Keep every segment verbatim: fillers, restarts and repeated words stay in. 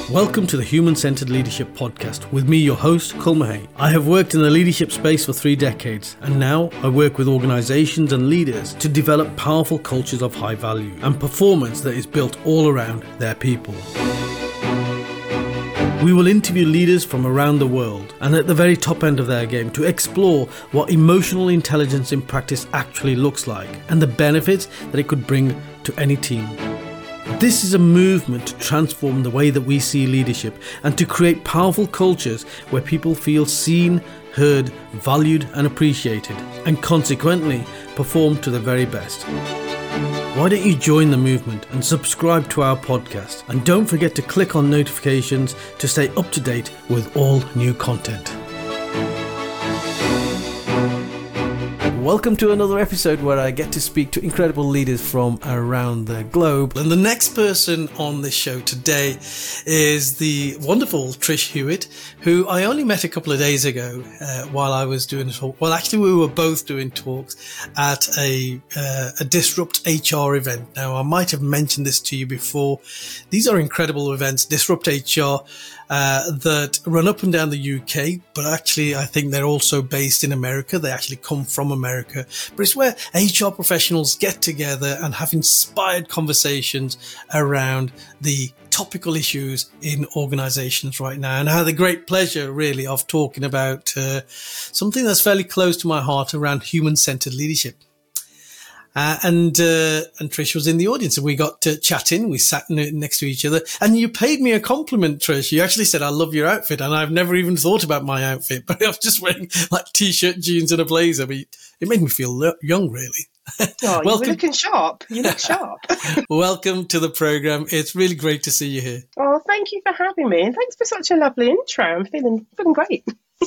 Welcome to the Human Centered Leadership Podcast with me, your host, Col Mahay. I have worked in the leadership space for three decades, and now I work with organizations and leaders to develop powerful cultures of high value and performance that is built all around their people. We will interview leaders from around the world and at the very top end of their game to explore what emotional intelligence in practice actually looks like and the benefits that it could bring to any team. This is a movement to transform the way that we see leadership and to create powerful cultures where people feel seen, heard, valued and appreciated, and consequently perform to their very best. Why don't you join the movement and subscribe to our podcast? And don't forget to click on notifications to stay up to date with all new content. Welcome to another episode where I get to speak to incredible leaders from around the globe. And the next person on this show today is the wonderful Trish Hewitt, who I only met a couple of days ago uh, while I was doing a talk. Well, actually, we were both doing talks at a, uh, a Disrupt H R event. Now, I might have mentioned this to you before. These are incredible events, Disrupt H R, uh, that run up and down the U K, but actually, I think they're also based in America. They actually come from America. America, but it's where H R professionals get together and have inspired conversations around the topical issues in organizations right now. And I had the great pleasure really of talking about uh, something that's fairly close to my heart around human-centered leadership. Uh, and, uh, and Trish was in the audience and we got to chatting. We sat n- next to each other and you paid me a compliment, Trish. You actually said, I love your outfit. And I've never even thought about my outfit, but I was just wearing like t-shirt, jeans and a blazer. But it made me feel le- young, really. Oh, you're looking sharp. You look sharp. Welcome to the program. It's really great to see you here. Oh, thank you for having me. And thanks for such a lovely intro. I'm feeling, feeling great.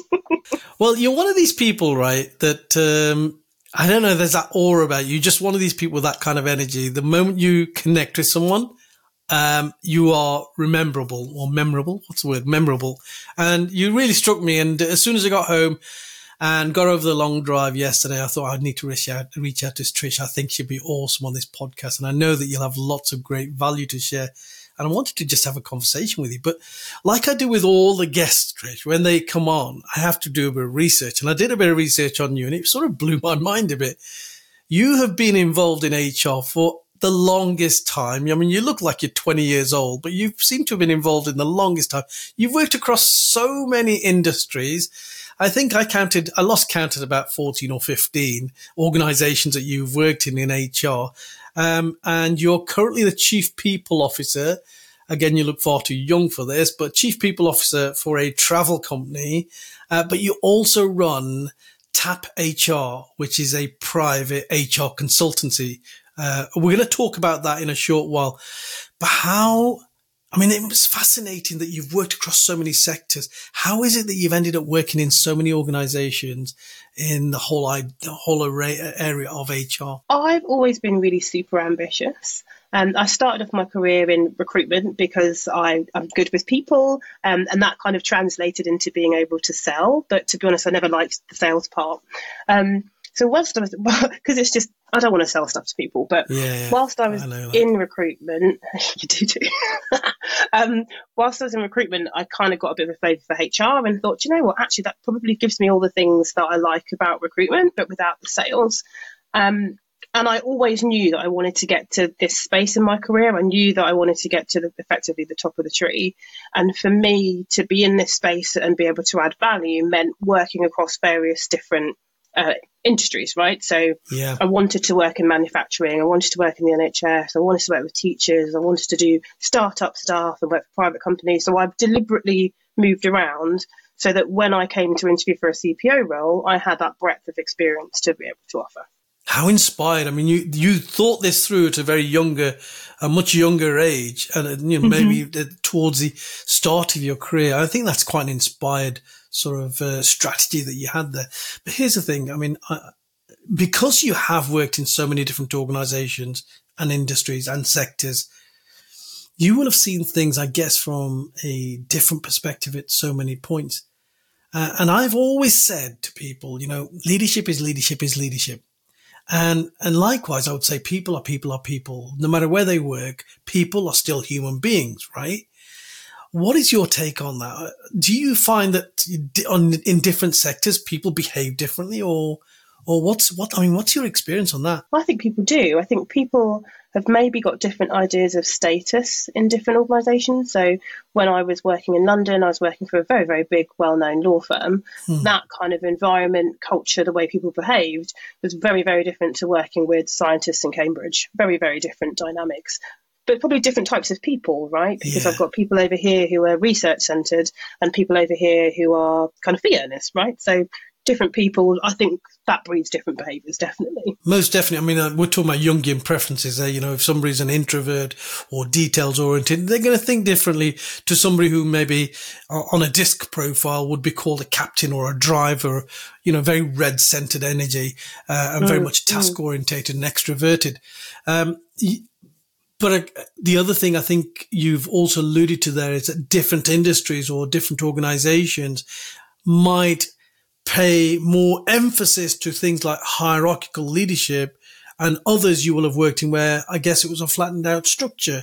Well, you're one of these people, right, that, um, I don't know, there's that aura about you. Just one of these people with that kind of energy. The moment you connect with someone, um, you are rememberable or memorable. What's the word? Memorable. And you really struck me. And as soon as I got home and got over the long drive yesterday, I thought I'd need to reach out, reach out to Trish. I think she'd be awesome on this podcast. And I know that you'll have lots of great value to share. And I wanted to just have a conversation with you. But like I do with all the guests, Trish, when they come on, I have to do a bit of research. And I did a bit of research on you and it sort of blew my mind a bit. You have been involved in H R for the longest time. I mean, you look like you're twenty years old, but you seem to have been involved in the longest time. You've worked across so many industries. I think I counted, I lost count at about fourteen or fifteen organizations that you've worked in in H R. Um, and you're currently the Chief People Officer. Again, you look far too young for this, but Chief People Officer for a travel company. Uh, but you also run TAP H R, which is a private H R consultancy. Uh, we're going to talk about that in a short while. But how, I mean, it was fascinating that you've worked across so many sectors. How is it that you've ended up working in so many organizations in the whole, the whole array, area of H R? I've always been really super ambitious. Um, I started off my career in recruitment because I, I'm good with people, um, and that kind of translated into being able to sell. But to be honest, I never liked the sales part. Um, So whilst I was, because it's just, I don't want to sell stuff to people, but yeah, yeah, whilst I was I in recruitment, you do too. um, whilst I was in recruitment, I kind of got a bit of a flavour for H R and thought, you know what, actually that probably gives me all the things that I like about recruitment, but without the sales. Um, and I always knew that I wanted to get to this space in my career. I knew that I wanted to get to the, effectively the top of the tree. And for me to be in this space and be able to add value meant working across various different Uh, industries, right? So yeah. I wanted to work in manufacturing, I wanted to work in the N H S, I wanted to work with teachers, I wanted to do startup stuff and work for private companies. So I've deliberately moved around so that when I came to interview for a C P O role, I had that breadth of experience to be able to offer. How inspired. I mean, you, you thought this through at a very younger, a much younger age, and you know, maybe mm-hmm. towards the start of your career. I think that's quite an inspired sort of uh, strategy that you had there. But here's the thing. I mean, I, because you have worked in so many different organizations and industries and sectors, you will have seen things, I guess, from a different perspective at so many points. Uh, and I've always said to people, you know, leadership is leadership is leadership. And, and likewise, I would say people are people are people. No matter where they work, people are still human beings, right? What is your take on that? Do you find that on, in different sectors, people behave differently, or, or what's, what, I mean, what's your experience on that? I think people do. I think people have maybe got different ideas of status in different organisations. So when I was working in London, I was working for a very, very big, well-known law firm. Hmm. That kind of environment, culture, the way people behaved was very, very different to working with scientists in Cambridge. Very, very different dynamics. But probably different types of people, right? Because yeah. I've got people over here who are research-centred and people over here who are kind of fee earners, right? So different people, I think that breeds different behaviours, definitely. Most definitely. I mean, uh, we're talking about Jungian preferences there. You know, if somebody's an introvert or details-oriented, they're going to think differently to somebody who maybe uh, on a disc profile would be called a captain or a driver, you know, very red-centred energy uh, and mm, very much task-orientated mm. and extroverted. Um But uh, the other thing I think you've also alluded to there is that different industries or different organizations might pay more emphasis to things like hierarchical leadership, and others you will have worked in where I guess it was a flattened out structure.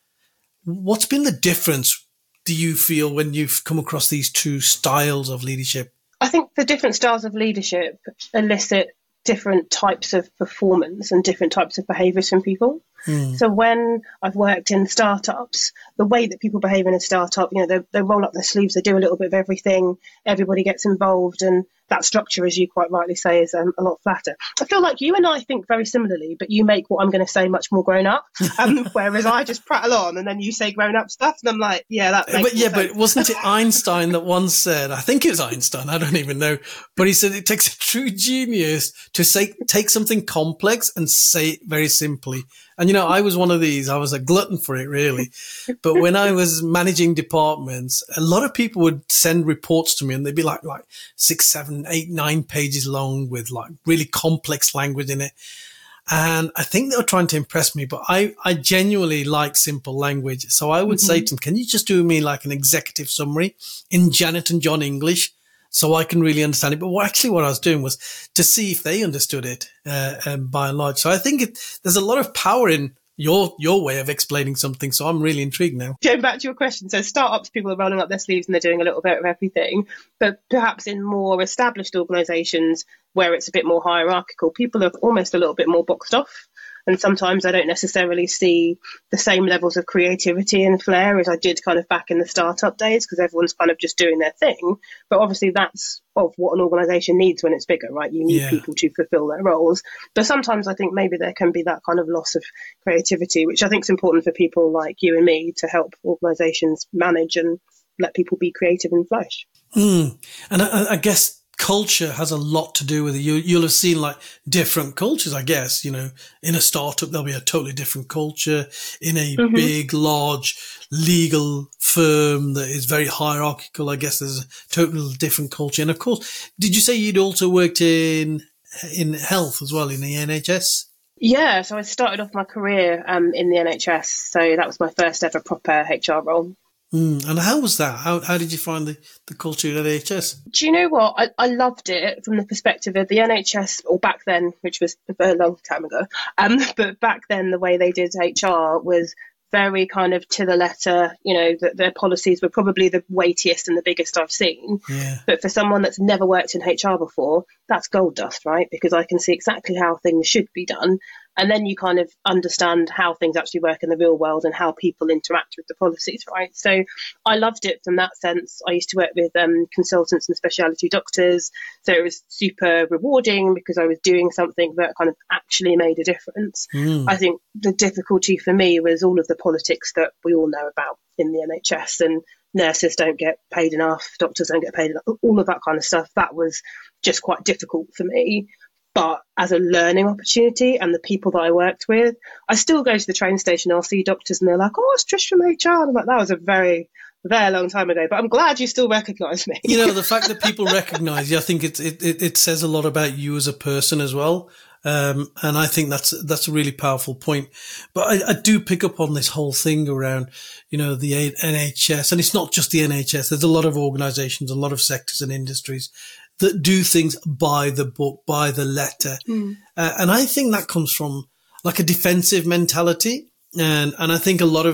What's been the difference, do you feel, when you've come across these two styles of leadership? I think the different styles of leadership elicit different types of performance and different types of behaviours from people. Hmm. So when I've worked in startups, the way that people behave in a startup, you know, they, they roll up their sleeves, they do a little bit of everything, everybody gets involved, and that structure, as you quite rightly say, is um, a lot flatter. I feel like you and I think very similarly, but you make what I'm going to say much more grown up, um, whereas I just prattle on and then you say grown up stuff, and I'm like, yeah, that makes But yeah, sense. But wasn't it Einstein that once said, I think it was Einstein, I don't even know, but he said it takes a true genius to say, take something complex and say it very simply. And, you know, I was one of these. I was a glutton for it, really. But when I was managing departments, a lot of people would send reports to me and they'd be like, like six, seven, eight, nine pages long with like really complex language in it. And I think they were trying to impress me, but I, I genuinely like simple language. So I would mm-hmm. say to them, can you just do me like an executive summary in Janet and John English? So I can really understand it. But what, actually what I was doing was to see if they understood it, uh, um, by and large. So I think it, there's a lot of power in your, your way of explaining something. So I'm really intrigued now. Going back to your question. So startups, people are rolling up their sleeves and they're doing a little bit of everything, but perhaps in more established organisations where it's a bit more hierarchical, people are almost a little bit more boxed off. And sometimes I don't necessarily see the same levels of creativity and flair as I did kind of back in the startup days, because everyone's kind of just doing their thing. But obviously that's of what an organisation needs when it's bigger, right? You need yeah. people to fulfil their roles. But sometimes I think maybe there can be that kind of loss of creativity, which I think is important for people like you and me to help organisations manage and let people be creative and flourish. Mm. And I, I guess culture has a lot to do with it. You, you'll have seen like different cultures, I guess, you know, in a startup, there'll be a totally different culture. In a mm-hmm. big, large legal firm that is very hierarchical, I guess there's a totally different culture. And of course, did you say you'd also worked in, in health as well, in the N H S? Yeah. So I started off my career um, in the N H S. So that was my first ever proper H R role. Mm, and how was that? How how did you find the, the culture at N H S? Do you know what? I, I loved it from the perspective of the N H S, or back then, which was a very long time ago. Um, but back then, the way they did H R was very kind of to the letter. You know, that their policies were probably the weightiest and the biggest I've seen. Yeah. But for someone that's never worked in H R before, that's gold dust, right? Because I can see exactly how things should be done. And then you kind of understand how things actually work in the real world and how people interact with the policies, right? So I loved it from that sense. I used to work with um, consultants and specialty doctors. So it was super rewarding because I was doing something that kind of actually made a difference. Mm. I think the difficulty for me was all of the politics that we all know about in the N H S, and nurses don't get paid enough, doctors don't get paid enough, all of that kind of stuff. That was just quite difficult for me. But as a learning opportunity, and the people that I worked with, I still go to the train station, I'll see doctors and they're like, oh, it's Trish from H R. And I'm like, that was a very, very long time ago, but I'm glad you still recognise me. You know, the fact that people recognise you, I think it, it, it says a lot about you as a person as well. Um, and I think that's, that's a really powerful point. But I, I do pick up on this whole thing around, you know, the N H S, and it's not just the N H S. There's a lot of organisations, a lot of sectors and industries that do things by the book, by the letter. Mm. Uh, and I think that comes from like a defensive mentality. And, and I think a lot of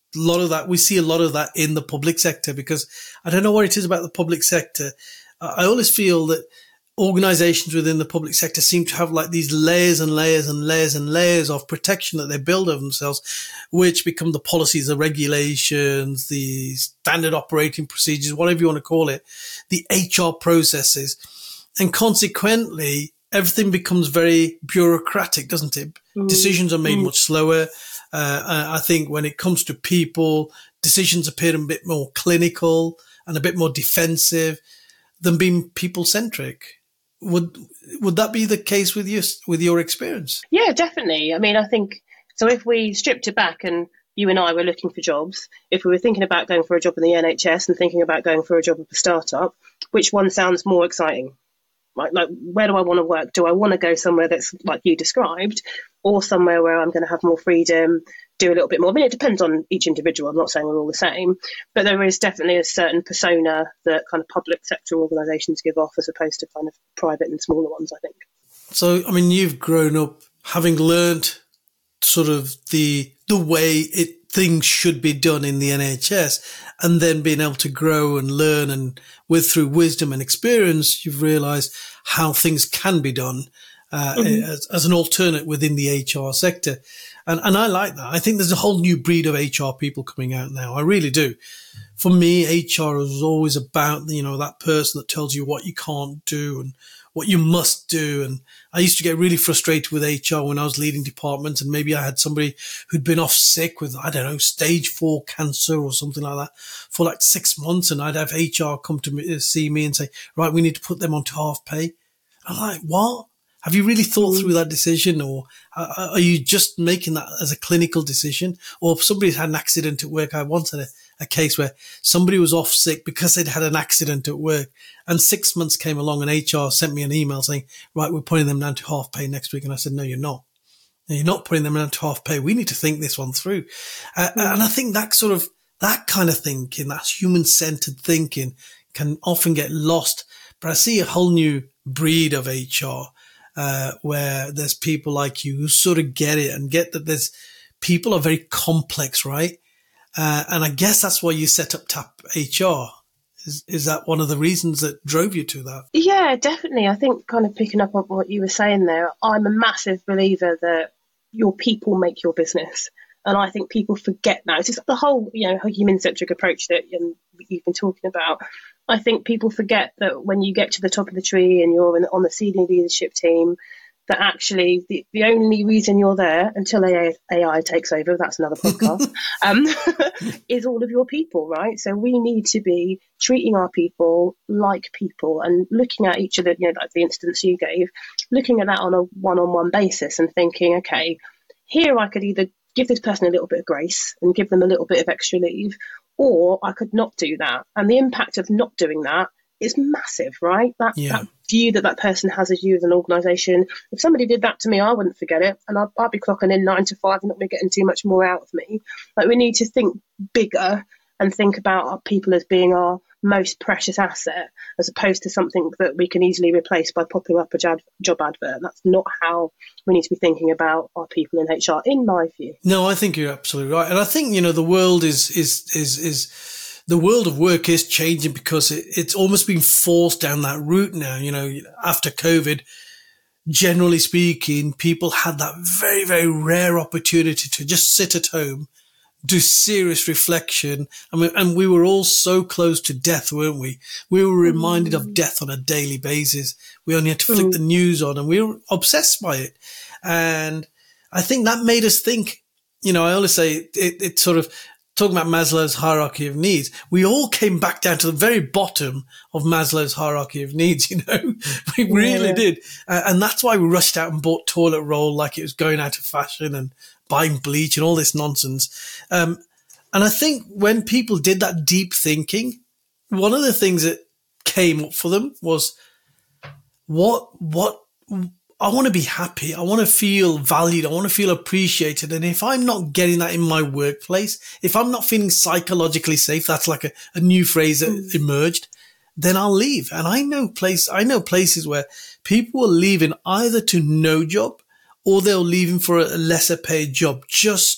a lot of that, we see a lot of that in the public sector, because I don't know what it is about the public sector. I always feel that organizations within the public sector seem to have like these layers and layers and layers and layers of protection that they build over themselves, which become the policies, the regulations, the standard operating procedures, whatever you want to call it, the H R processes. And consequently, everything becomes very bureaucratic, doesn't it? Mm. Decisions are made mm. much slower. Uh, I think when it comes to people, decisions appear a bit more clinical and a bit more defensive than being people-centric. Would would that be the case with you, with your experience? Yeah, definitely. I mean, I think, so if we stripped it back and you and I were looking for jobs, if we were thinking about going for a job in the N H S and thinking about going for a job at a startup, which one sounds more exciting? Like, like where do I want to work? Do I want to go somewhere that's like you described, or somewhere where I'm going to have more freedom, do a little bit more? I mean, it depends on each individual. I'm not saying we're all the same, but there is definitely a certain persona that kind of public sector organisations give off as opposed to kind of private and smaller ones, I think. So, I mean, you've grown up having learned sort of the the way it things should be done in the N H S, and then being able to grow and learn, and with through wisdom and experience, you've realised how things can be done uh, mm-hmm. as, as an alternate within the H R sector. And, and I like that. I think there's a whole new breed of H R people coming out now. I really do. For me, H R is always about, you know, that person that tells you what you can't do and what you must do. And I used to get really frustrated with H R when I was leading departments, and maybe I had somebody who'd been off sick with, I don't know, stage four cancer or something like that for like six months. And I'd have H R come to me, see me and say, right, we need to put them onto half pay. I'm like, what? Have you really thought through that decision, or are you just making that as a clinical decision? Or if somebody's had an accident at work, I once had a, a case where somebody was off sick because they'd had an accident at work, and six months came along and H R sent me an email saying, right, we're putting them down to half pay next week. And I said, no, you're not. No, you're not putting them down to half pay. We need to think this one through. Uh, mm. And I think that sort of, that kind of thinking, that human-centered thinking can often get lost. But I see a whole new breed of H R. Uh, where there's people like you who sort of get it and get that there's people are very complex, right? Uh, and I guess that's why you set up TAP H R. Is, is that one of the reasons that drove you to that? Yeah, definitely. I think kind of picking up on what you were saying there, I'm a massive believer that your people make your business. And I think people forget that. It's just the whole, you know, human-centric approach that um, you've been talking about. I think people forget that when you get to the top of the tree and you're in, on the senior leadership team, that actually the, the only reason you're there until A I takes over, that's another podcast, um, is all of your people, right? So we need to be treating our people like people and looking at each of the, you know, like the instance you gave, looking at that on a one-on-one basis and thinking, okay, here I could either give this person a little bit of grace and give them a little bit of extra leave, or I could not do that. And the impact of not doing that is massive, right? That, yeah. that view that that person has of you as an organisation. If somebody did that to me, I wouldn't forget it. And I'd, I'd be clocking in nine to five and not be getting too much more out of me. Like, we need to think bigger and think about our people as being our most precious asset, as opposed to something that we can easily replace by popping up a job, job advert. That's not how we need to be thinking about our people in H R, in my view. No, I think you're absolutely right. And I think, you know, the world is, is, is, is, the world of work is changing because it, it's almost been forced down that route now. You know, after COVID, generally speaking, people had that very, very rare opportunity to just sit at home, do serious reflection. I mean, and we were all so close to death, weren't we? We were reminded of death on a daily basis. We only had to flick the news on and we were obsessed by it. And I think that made us think, you know, I always say it, it sort of, talking about Maslow's hierarchy of needs, we all came back down to the very bottom of Maslow's hierarchy of needs, you know, we really yeah. did. Uh, and that's why we rushed out and bought toilet roll like it was going out of fashion and buying bleach and all this nonsense. Um, and I think when people did that deep thinking, one of the things that came up for them was what, what, I want to be happy. I want to feel valued. I want to feel appreciated. And if I'm not getting that in my workplace, if I'm not feeling psychologically safe, that's like a, a new phrase that mm. emerged, then I'll leave. And I know place, I know places where people are leaving either to no job or they're leaving for a lesser paid job just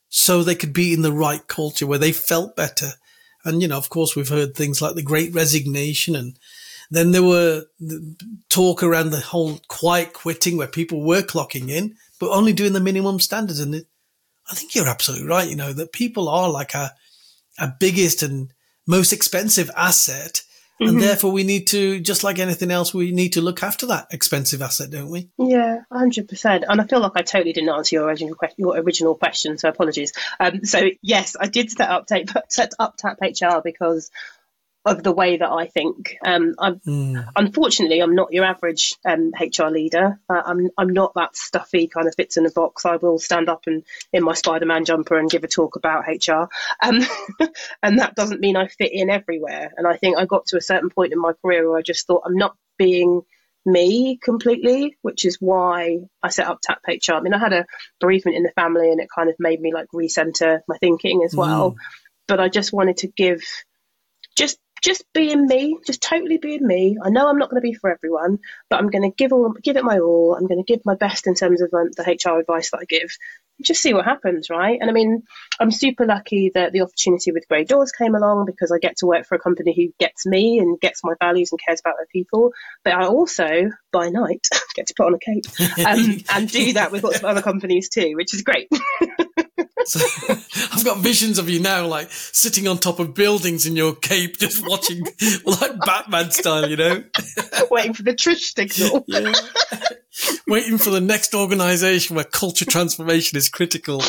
so they could be in the right culture where they felt better. And, you know, of course, we've heard things like the Great Resignation, and then there were talk around the whole quiet quitting where people were clocking in, but only doing the minimum standards. And it, I think you're absolutely right, you know, that people are like our, our biggest and most expensive asset. And mm-hmm. therefore we need to, just like anything else, we need to look after that expensive asset, don't we? Yeah, one hundred percent. And I feel like I totally didn't answer your original, que- your original question, so apologies. Um, so yes, I did set up, tape, set up TAP H R because of the way that I think. Um, I'm, mm. Unfortunately, I'm not your average um, H R leader. Uh, I'm I'm not that stuffy kind of fits in a box. I will stand up and in my Spider-Man jumper and give a talk about H R. Um, and that doesn't mean I fit in everywhere. And I think I got to a certain point in my career where I just thought I'm not being me completely, which is why I set up TAP H R. I mean, I had a bereavement in the family and it kind of made me like recenter my thinking as well. Mm. But I just wanted to give just Just being me, just totally being me. I know I'm not going to be for everyone, but I'm going to give all, give it my all. I'm going to give my best in terms of um, the H R advice that I give. Just see what happens, right? And I mean, I'm super lucky that the opportunity with Grey Doors came along because I get to work for a company who gets me and gets my values and cares about their people. But I also, by night, get to put on a cape um, and do that with lots of other companies too, which is great. So, I've got visions of you now, like sitting on top of buildings in your cape, just watching, like Batman style, you know, waiting for the Trish signal. Yeah. Waiting for the next organisation where culture transformation is critical.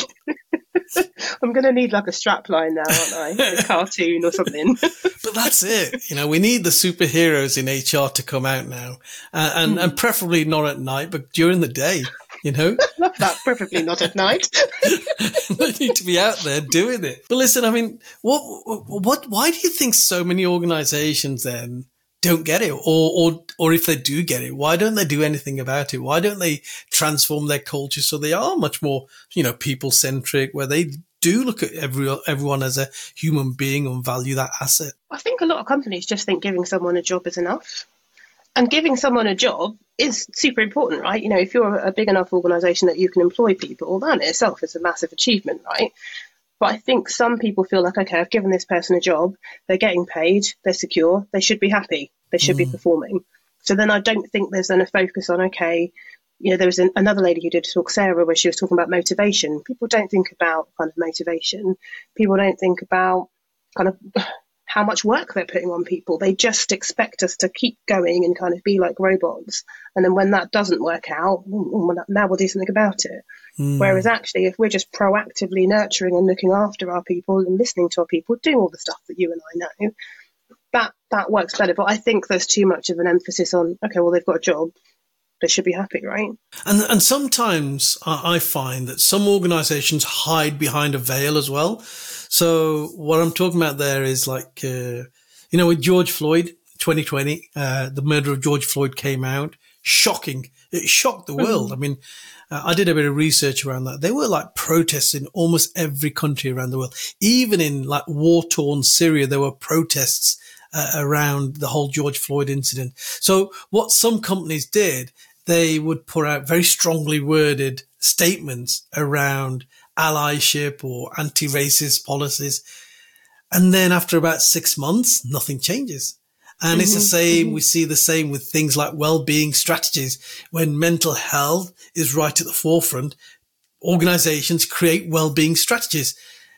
I'm going to need like a strapline now, aren't I? A cartoon or something. But that's it. You know, we need the superheroes in H R to come out now, uh, and mm. and preferably not at night, but during the day. You know, love that. Preferably not at night. They need to be out there doing it. But listen, I mean, what, what, why do you think so many organisations then don't get it, or, or, or if they do get it, why don't they do anything about it? Why don't they transform their culture so they are much more, you know, people centric, where they do look at every everyone as a human being and value that asset? I think a lot of companies just think giving someone a job is enough. And giving someone a job is super important, right? You know, if you're a big enough organisation that you can employ people, that in itself is a massive achievement, right? But I think some people feel like, okay, I've given this person a job, they're getting paid, they're secure, they should be happy, they should mm. be performing. So then I don't think there's then a focus on, okay, you know, there was an, another lady who did a talk, Sarah, where she was talking about motivation. People don't think about kind of motivation. People don't think about kind of how much work they're putting on people. They just expect us to keep going and kind of be like robots. And then when that doesn't work out, well, now we'll do something about it. Mm. Whereas actually, if we're just proactively nurturing and looking after our people and listening to our people, doing all the stuff that you and I know, that, that works better. But I think there's too much of an emphasis on, okay, well, they've got a job, they should be happy, right? And and sometimes I find that some organisations hide behind a veil as well. So what I'm talking about there is like, uh, you know, with George Floyd, twenty twenty, uh, the murder of George Floyd came out. Shocking. It shocked the world. Mm-hmm. I mean, uh, I did a bit of research around that. There were like protests in almost every country around the world. Even in like war-torn Syria, there were protests uh, around the whole George Floyd incident. So what some companies did, they would put out very strongly worded statements around allyship or anti-racist policies. And then after about six months, nothing changes. And mm-hmm. it's the same. Mm-hmm. We see the same with things like well-being strategies. When mental health is right at the forefront, organizations create well-being strategies.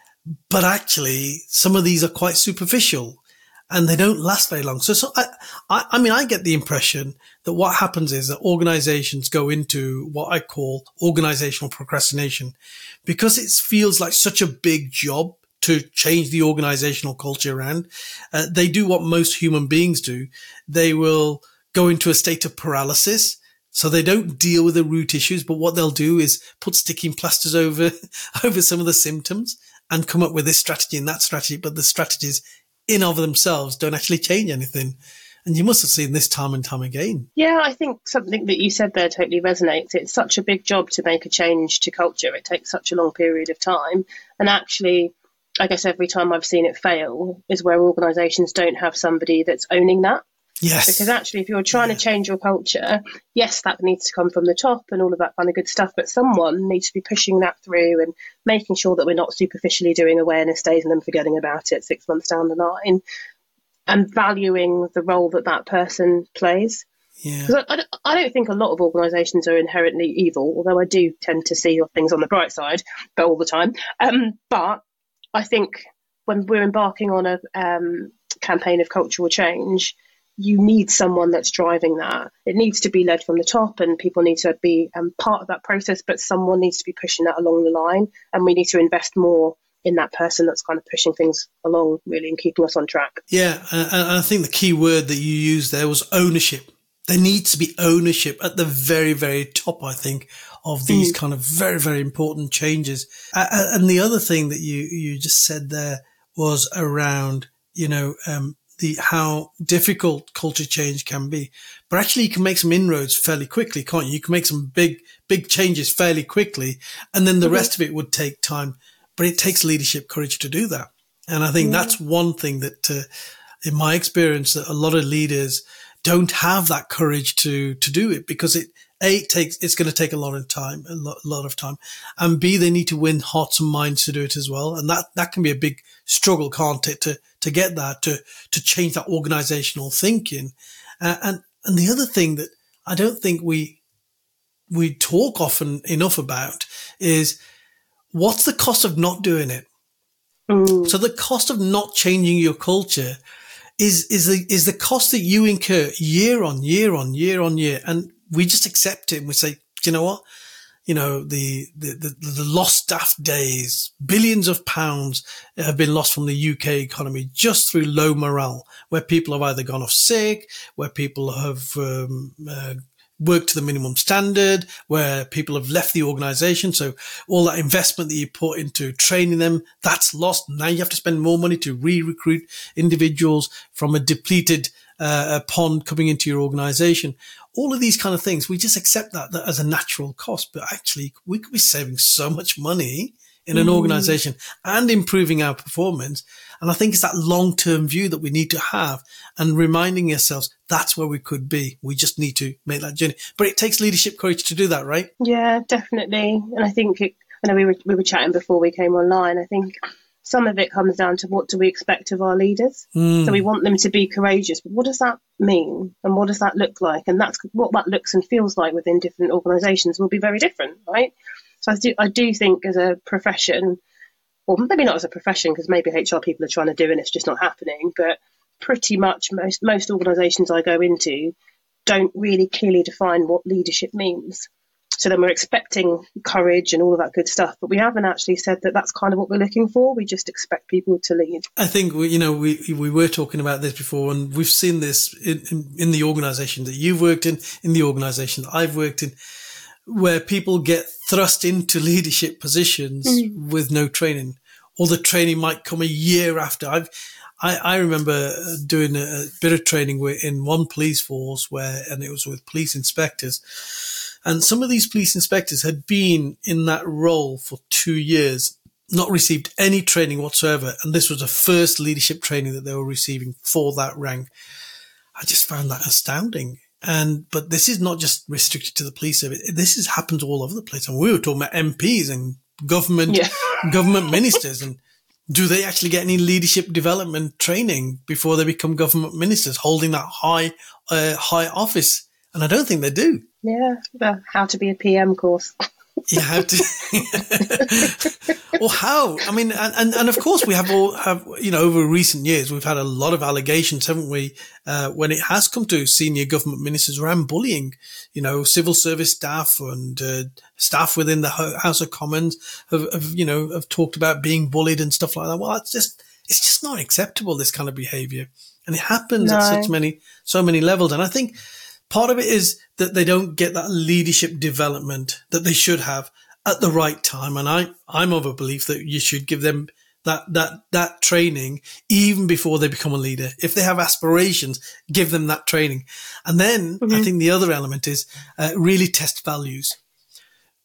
But actually, some of these are quite superficial and they don't last very long. So, so I, I, I mean, I get the impression that what happens is that organizations go into what I call organizational procrastination because it feels like such a big job to change the organizational culture around. Uh, they do what most human beings do. They will go into a state of paralysis. So they don't deal with the root issues, but what they'll do is put sticking plasters over, over some of the symptoms and come up with this strategy and that strategy. But the strategies in of themselves don't actually change anything. And you must have seen this time and time again. Yeah, I think something that you said there totally resonates. It's such a big job to make a change to culture. It takes such a long period of time. And actually, I guess every time I've seen it fail is where organisations don't have somebody that's owning that. Yes. Because actually, if you're trying yeah. to change your culture, yes, that needs to come from the top and all of that kind of good stuff. But someone needs to be pushing that through and making sure that we're not superficially doing awareness days and then forgetting about it six months down the line, and valuing the role that that person plays. Yeah. Because I, I, I don't think a lot of organisations are inherently evil, although I do tend to see things on the bright side, but all the time. Um, but I think when we're embarking on a um, campaign of cultural change, you need someone that's driving that. It needs to be led from the top, and people need to be um, part of that process, but someone needs to be pushing that along the line, and we need to invest more in that person that's kind of pushing things along, really, and keeping us on track. Yeah, and I think the key word that you used there was ownership. There needs to be ownership at the very, very top, I think, of these mm. kind of very, very important changes. And the other thing that you, you just said there was around, you know, um, the how difficult culture change can be. But actually, you can make some inroads fairly quickly, can't you? You can make some big, big changes fairly quickly, and then the mm-hmm. rest of it would take time. But it takes leadership courage to do that. And I think mm. that's one thing that, uh, in my experience, that a lot of leaders don't have that courage to, to do it, because it, A, it takes, it's going to take a lot of time, a lot, a lot of time. And B, they need to win hearts and minds to do it as well. And that, that can be a big struggle, can't it? To, to get that, to, to change that organizational thinking. Uh, and, and the other thing that I don't think we, we talk often enough about is what's the cost of not doing it? Mm. So the cost of not changing your culture is, is the, is the cost that you incur year on year on year on year. And we just accept it and we say, do you know what? You know, the, the, the, the lost staff days, billions of pounds have been lost from the U K economy just through low morale, where people have either gone off sick, where people have, um, uh, worked to the minimum standard, where people have left the organization. So all that investment that you put into training them, that's lost. Now you have to spend more money to re-recruit individuals from a depleted uh, a pond coming into your organization. All of these kind of things, we just accept that, that as a natural cost. But actually, we could be saving so much money in an mm. organization and improving our performance. And I think it's that long-term view that we need to have, and reminding ourselves that's where we could be. We just need to make that journey. But it takes leadership courage to do that, right? Yeah, definitely. And I think, it, I know we were, we were chatting before we came online. I think some of it comes down to what do we expect of our leaders? Mm. So we want them to be courageous, but what does that mean? And what does that look like? And that's what that looks and feels like within different organisations will be very different, right? So I do, I do think as a profession, or maybe not as a profession, because maybe H R people are trying to do it and it's just not happening, but pretty much most, most organisations I go into don't really clearly define what leadership means. So then we're expecting courage and all of that good stuff, but we haven't actually said that that's kind of what we're looking for. We just expect people to lead. I think, we, you know, we we were talking about this before, and we've seen this in, in, in the organisation that you've worked in, in the organisation that I've worked in, where people get thrust into leadership positions mm. with no training, or the training might come a year after. I've, I, I remember doing a bit of training in one police force where, and it was with police inspectors. And some of these police inspectors had been in that role for two years, not received any training whatsoever. And this was the first leadership training that they were receiving for that rank. I just found that astounding. And, but this is not just restricted to the police service. This is happens all over the place. And we were talking about M Ps and government, yeah. government ministers. And do they actually get any leadership development training before they become government ministers, holding that high, uh, high office? And I don't think they do. Yeah, the how to be a P M course. Yeah, how to. Or how? I mean, and, and, and of course we have all have, you know, over recent years, we've had a lot of allegations, haven't we? Uh, when it has come to senior government ministers around bullying, you know, civil service staff and, uh, staff within the House of Commons have, have, you know, have talked about being bullied and stuff like that. Well, it's just, it's just not acceptable, this kind of behavior. And it happens no. at such many, so many levels. And I think, part of it is that they don't get that leadership development that they should have at the right time. And I, I'm of a belief that you should give them that, that, that training even before they become a leader. If they have aspirations, give them that training. And then mm-hmm. I think the other element is uh, really test values.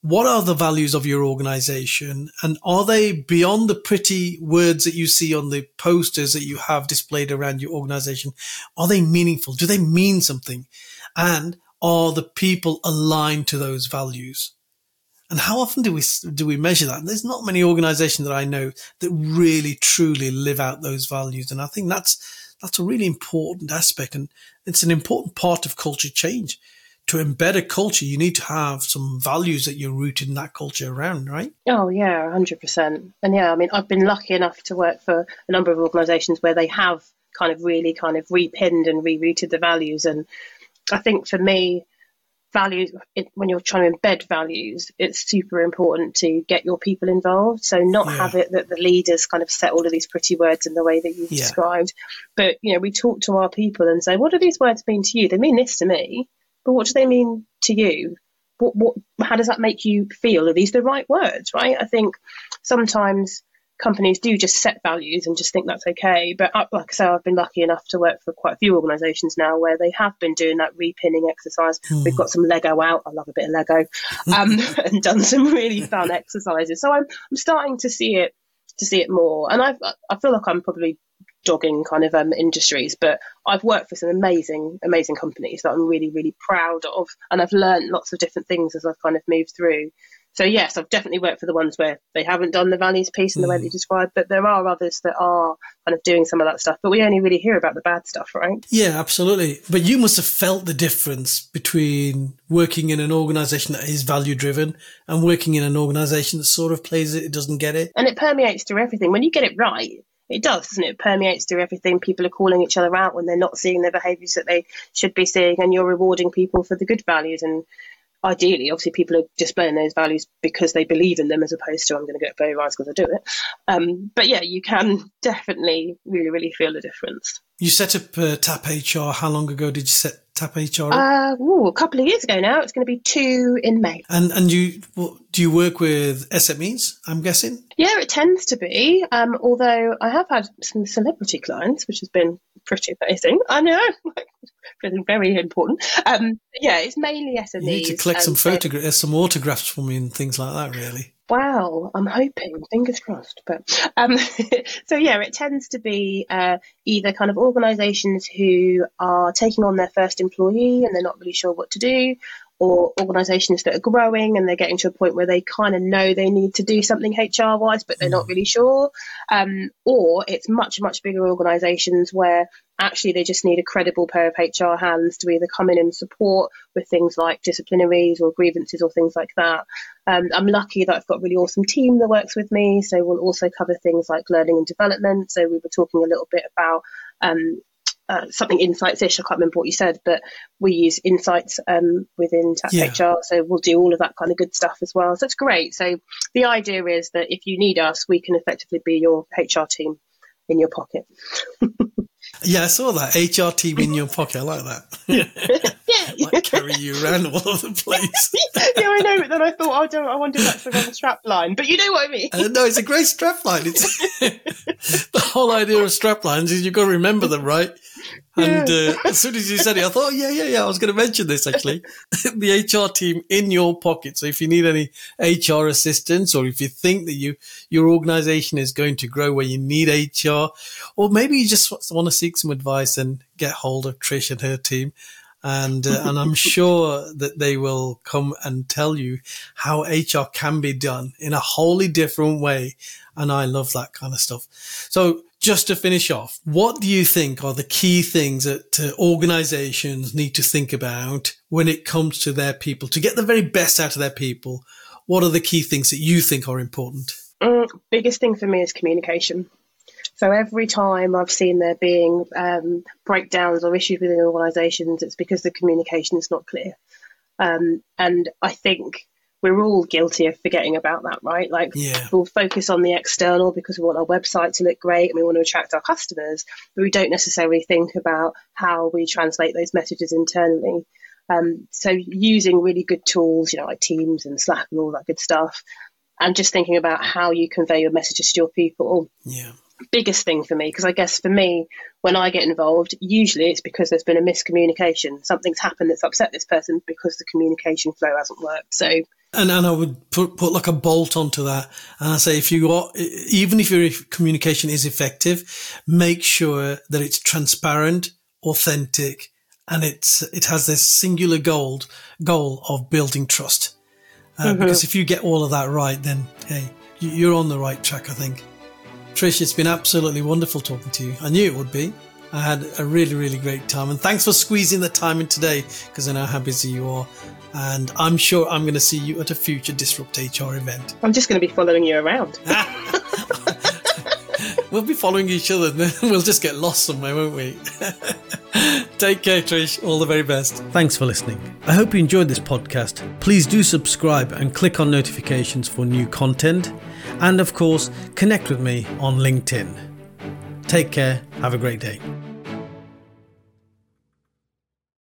what are the values of your organization, and are they beyond the pretty words that you see on the posters that you have displayed around your organization? Are they meaningful? Do they mean something? And are the people aligned to those values? And how often do we do we measure that? And there's not many organizations that I know that really truly live out those values. And I think that's that's a really important aspect, and it's an important part of culture change. To embed a culture, you need to have some values that you're rooted in that culture around, right? Oh, yeah, one hundred percent. And yeah, I mean, I've been lucky enough to work for a number of organisations where they have kind of really kind of repinned and rerouted the values. And I think for me, values, it, when you're trying to embed values, it's super important to get your people involved. So not yeah. have it that the leaders kind of set all of these pretty words in the way that you've yeah. described. But, you know, we talk to our people and say, what do these words mean to you? They mean this to me. But what do they mean to you? What, what, how does that make you feel? Are these the right words, right? I think sometimes companies do just set values and just think that's okay. But like I say, I've been lucky enough to work for quite a few organisations now where they have been doing that repinning exercise. Mm. We've got some Lego out. I love a bit of Lego, um, and done some really fun exercises. So I'm I'm starting to see it to see it more. And I I feel like I'm probably dogging kind of um, industries, but I've worked for some amazing, amazing companies that I'm really, really proud of. And I've learned lots of different things as I've kind of moved through. So yes, I've definitely worked for the ones where they haven't done the values piece in the mm. way that you described, but there are others that are kind of doing some of that stuff. But we only really hear about the bad stuff, right? Yeah, absolutely. But you must have felt the difference between working in an organisation that is value driven and working in an organisation that sort of plays it, it doesn't get it. And it permeates through everything. When you get it right, it does, doesn't it? It permeates through everything. People are calling each other out when they're not seeing the behaviours that they should be seeing, and you're rewarding people for the good values. And ideally, obviously, people are displaying those values because they believe in them, as opposed to I'm going to get very rise because I do it. Um, but yeah, you can definitely really, really feel the difference. You set up uh, Tap H R. How long ago did you set Tap H R up? Uh, ooh, a couple of years ago now. It's going to be two in May. And and you well, do you work with S M Es, I'm guessing? Yeah, it tends to be. Um, although I have had some celebrity clients, which has been pretty amazing. I know, feeling very important. Um, yeah, it's mainly S M Es. You need to collect some photographs, some autographs for me and things like that, really. Wow, I'm hoping, fingers crossed. But um, so yeah, it tends to be uh, either kind of organisations who are taking on their first employee and they're not really sure what to do, or organisations that are growing and they're getting to a point where they kind of know they need to do something H R-wise, but they're mm. not really sure. Um, or it's much, much bigger organisations where actually they just need a credible pair of H R hands to either come in and support with things like disciplinaries or grievances or things like that. Um, I'm lucky that I've got a really awesome team that works with me. So we'll also cover things like learning and development. So we were talking a little bit about um, Uh, something insights-ish, I can't remember what you said, but we use insights um, within Tap yeah. H R, so we'll do all of that kind of good stuff as well. So it's great. So the idea is that if you need us, we can effectively be your H R team in your pocket. Yeah, I saw that. H R team in your pocket. I like that. Yeah. Like carry you around all over the place. Yeah, I know, but then I thought, oh, I, don't, I wonder if that's the wrong strap line. But you know what I mean. Uh, no, it's a great strap line. It's the whole idea of strap lines is you've got to remember them, right? And uh, as soon as you said it, I thought, oh, yeah, yeah, yeah, I was going to mention this, actually. The H R team in your pocket. So if you need any H R assistance, or if you think that you your organization is going to grow where you need H R, or maybe you just want to seek some advice, and get hold of Trish and her team. And uh, and I'm sure that they will come and tell you how H R can be done in a wholly different way. And I love that kind of stuff. So just to finish off, what do you think are the key things that uh, organizations need to think about when it comes to their people to get the very best out of their people? What are the key things that you think are important? Mm, biggest thing for me is communication. So every time I've seen there being um, breakdowns or issues within organisations, it's because the communication is not clear. Um, and I think we're all guilty of forgetting about that, right? Like yeah. we'll focus on the external because we want our website to look great and we want to attract our customers, but we don't necessarily think about how we translate those messages internally. Um, so using really good tools, you know, like Teams and Slack and all that good stuff, and just thinking about how you convey your messages to your people. Yeah. Biggest thing for me, because I guess for me, when I get involved, usually it's because there's been a miscommunication. Something's happened that's upset this person because the communication flow hasn't worked. So And, and I would put, put like a bolt onto that. And I say, if you are, even if your communication is effective, make sure that it's transparent, authentic, and it's, it has this singular goal, goal of building trust. Uh, mm-hmm. Because if you get all of that right, then, hey, you're on the right track, I think. Trish, it's been absolutely wonderful talking to you. I knew it would be. I had a really, really great time. And thanks for squeezing the time in today, because I know how busy you are. And I'm sure I'm going to see you at a future Disrupt H R event. I'm just going to be following you around. We'll be following each other, and then we'll just get lost somewhere, won't we? Take care, Trish. All the very best. Thanks for listening. I hope you enjoyed this podcast. Please do subscribe and click on notifications for new content. And of course, connect with me on LinkedIn. Take care. Have a great day.